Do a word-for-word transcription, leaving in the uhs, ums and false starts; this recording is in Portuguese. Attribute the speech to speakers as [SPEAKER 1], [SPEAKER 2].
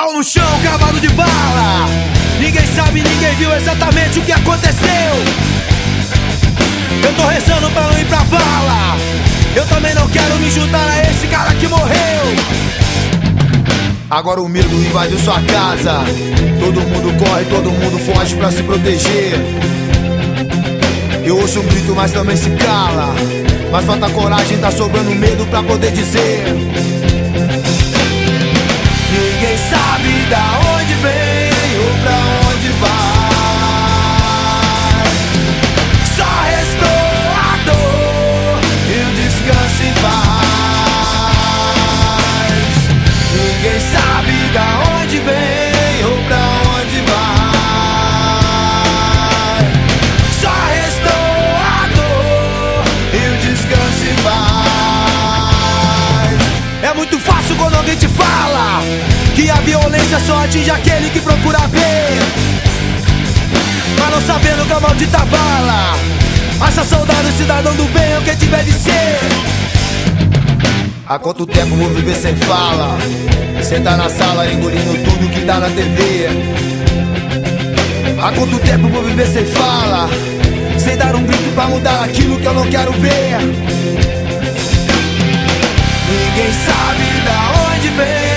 [SPEAKER 1] Caô no chão, cavalo de bala. Ninguém sabe, ninguém viu exatamente o que aconteceu. Eu tô rezando pra não ir pra vala. Eu também não quero me juntar a esse cara que morreu.
[SPEAKER 2] Agora o medo invadiu sua casa. Todo mundo corre, todo mundo foge pra se proteger. Eu ouço um grito, mas também se cala. Mas falta coragem, tá sobrando medo pra poder dizer.
[SPEAKER 1] Ninguém sabe da onde vem ou pra onde vai. Só restou a dor e o descanso em paz. Ninguém sabe da onde vem ou pra onde vai. Só restou a dor e o descanso em paz. É muito fácil quando alguém te fala que a violência só atinge aquele que procura ver, mas não sabendo que a maldita bala essa saudade, o cidadão do bem é o que tiver de ser.
[SPEAKER 2] Há quanto tempo vou viver sem fala? Sentar na sala engolindo tudo que dá na T V. Há quanto tempo vou viver sem fala? Sem dar um grito pra mudar aquilo que eu não quero ver.
[SPEAKER 1] Ninguém sabe da onde vem